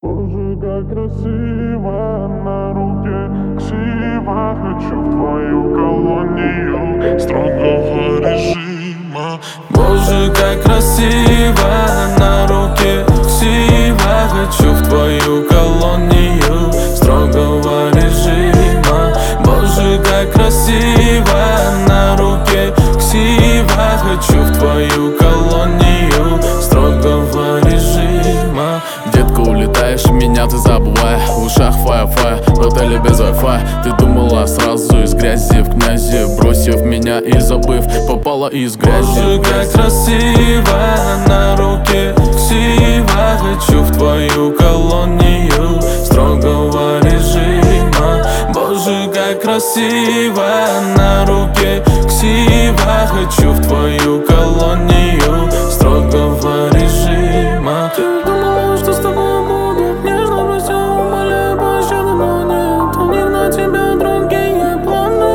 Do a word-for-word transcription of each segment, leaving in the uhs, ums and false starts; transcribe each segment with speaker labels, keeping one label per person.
Speaker 1: Боже, как красиво на руке ксива. Хочу в твою колонию строгого режима.
Speaker 2: Боже, как красиво на руке ксива. Хочу в твою колонию строгого режима. Боже, как красиво на руке ксива. Хочу в твою колонию строгого режима. Детка, улетаешь, меня ты забывай. В ушах фая-фая, в отеле без вай-фай. Ты думала сразу из грязи в князи, бросив меня и забыв, попала из грязи. Боже, как красиво на руке ксива. Хочу в твою колонию строгого режима. Боже, как красиво на руке ксива. Хочу в твою колонию строгого режима.
Speaker 3: Ты думала, что с тобой буду нежно, прося, умоляю пощады, но нет. У них на тебя другие планы.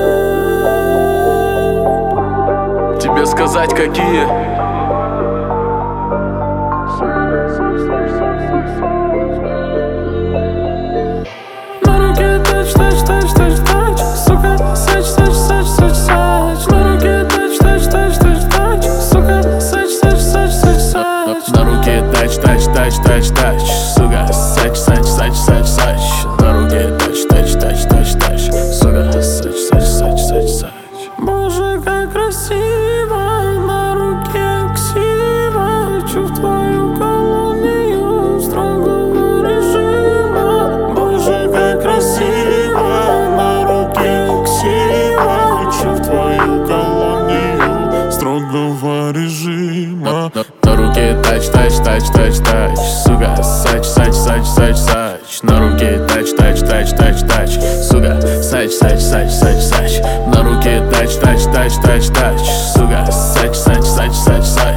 Speaker 2: Тебе сказать какие?
Speaker 3: На руке тач, тач, тач, тач, тач, сука, сач, сач, сач, сач, сач. На руке тач, тач, тач, тач, тач, сука, сач, сач, сач, сач, сач.
Speaker 2: На руке тач, тач, тач, тач, тач, сука, сач, сач, сач, сач, сач. На руке тач, тач, тач, тач, тач, сука, сач, сач, сач, сач, сач.
Speaker 3: Боже, как красиво на руке ксива. Хочу в твою колонию строгого режима. Боже, как красиво на руке ксива. Хочу в твою колонию
Speaker 1: Строгого режима.
Speaker 2: На, на руке тач, тач, тач, тач, тач, сука, сач, сач, сач, сач, сач. На руке тач, тач, тач, тач, тач, сука, сач, сач, сач, сач, сач. На руке тач, тач, тач, тач, тач, сука, сач, сач, сач, сач, сач.